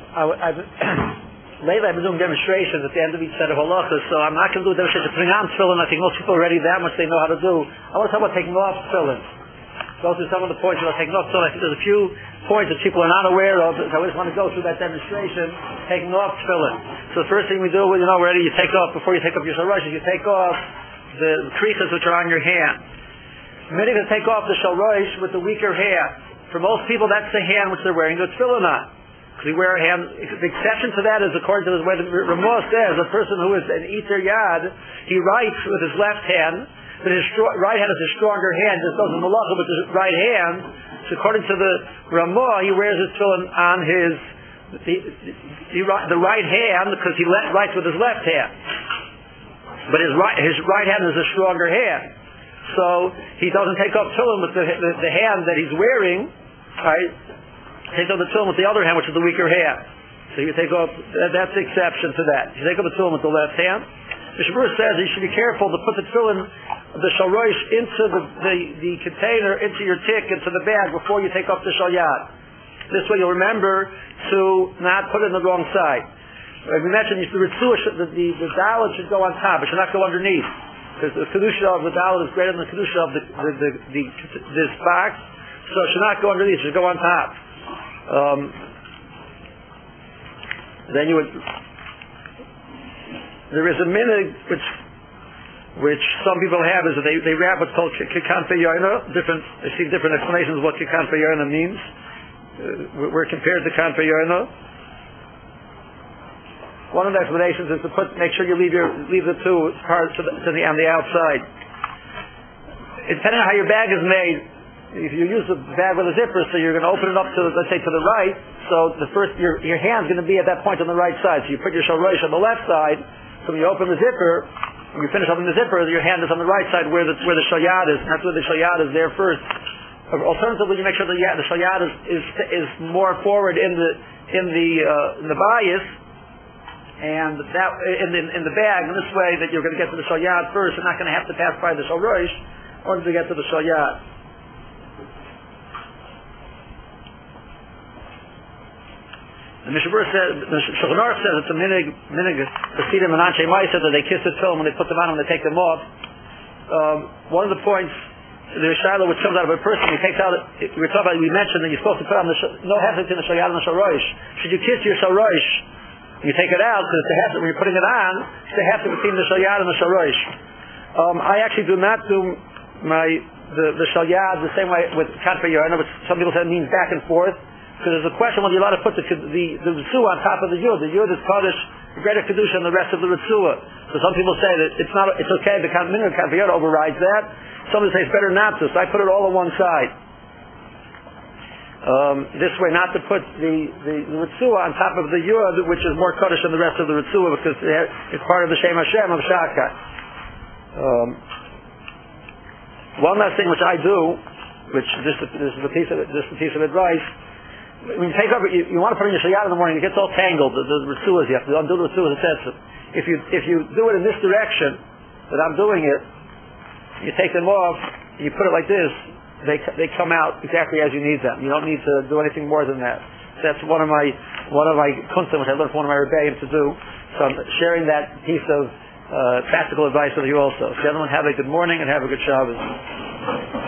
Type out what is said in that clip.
lately I've been doing demonstrations at the end of each set of halachas, so I'm not going to do a demonstration putting on tefillin. I think most people already that much they know how to do. I want to talk about taking off tefillin. Go through some of the points about taking off tefillin. I think there's a few points that people are not aware of, so I just want to go through that demonstration, taking off tefillin. So the first thing we do, already you take off, before you take off your shalrosh, you take off the creases which are on your hand. Many can take off the shalrosh with the weaker hand. For most people, that's the hand which they're wearing the tefillin on. Because we wear a hand. The exception to that is according to the way the Ramah says, a person who is an Eater Yad, he writes with his left hand, but his right hand is a stronger hand. This does the malacha with his right hand. So according to the Ramah, he wears his tefillin on the right hand because he writes with his left hand. But his right hand is a stronger hand. So he doesn't take off tefillin with the hand that he's wearing, right? Take off the tefillin with the other hand, which is the weaker hand. So you take off, that's the exception to that. You take off the tefillin with the left hand. The Shabur says you should be careful to put the tefillin, the shalrosh, into the container, into your tick, into the bag before you take off the shalyat. This way you'll remember to not put it in the wrong side. We mentioned the ritzua, the dalet should go on top. It should not go underneath. Because the kedusha of the dalet is greater than the kedusha of this box, so it should not go underneath. It should go on top. Then you would. There is a minhag which some people have is that they wrap what's called kikan fe'yona. I see different explanations of what kikan fe'yona means. We're compared to kan fe'yona. One of the explanations is to make sure you leave the two parts on the outside. Depending on how your bag is made, if you use the bag with a zipper, so you're going to open it up to, let's say, to the right. So your hand's going to be at that point on the right side. So you put your shalrosh on the left side. So when you open the zipper, when you finish opening the zipper, your hand is on the right side where the shalyat is. That's where the shalyat is there first. Alternatively, you make sure the shalyat is more forward in the bias. And that in the bag, in this way that you're going to get to the shalyat first, you're not going to have to pass by the shalrosh in order to get to the shalyat. The Mishabur says, the Shulchan Aruch says it's a minig Hasidim and Anshe Ma'aseh that they kiss the tefillin when they put them on and they take them off. One of the points, the Shiloh which comes out of a person, we mentioned that you're supposed to put on no hesitation in the shalyat and the shalrosh. Should you kiss your shalrosh? You take it out because when you're putting it on, it's the hefsek between the shalyat and the shalrosh. I actually do not do the shalyat the same way with kanfei yarna, which some people say means back and forth. Because there's a question whether you're allowed to put the ritzua on top of the yud. The yud is kaddish, greater kedusha than the rest of the ritzua. So some people say that it's okay. The minhag kanfei yarna overrides that. Some people say it's better not to. So I put it all on one side. This way, not to put the ritzua on top of the yud, which is more kaddish than the rest of the ritzua, because it's part of the Shem Hashem of Shaka. One last thing which I do, which this is a piece of advice. When you take up, you want to put in your shalyat in the morning, it gets all tangled. The ritzuas, you have to undo the ritzuas, etc. If you do it in this direction that I'm doing it, you take them off, and you put it like this. They come out exactly as you need them. You don't need to do anything more than that. That's one of my kunstim, which I learned from one of my rebbeim to do. So I'm sharing that piece of practical advice with you also. So everyone have a good morning and have a good Shabbos.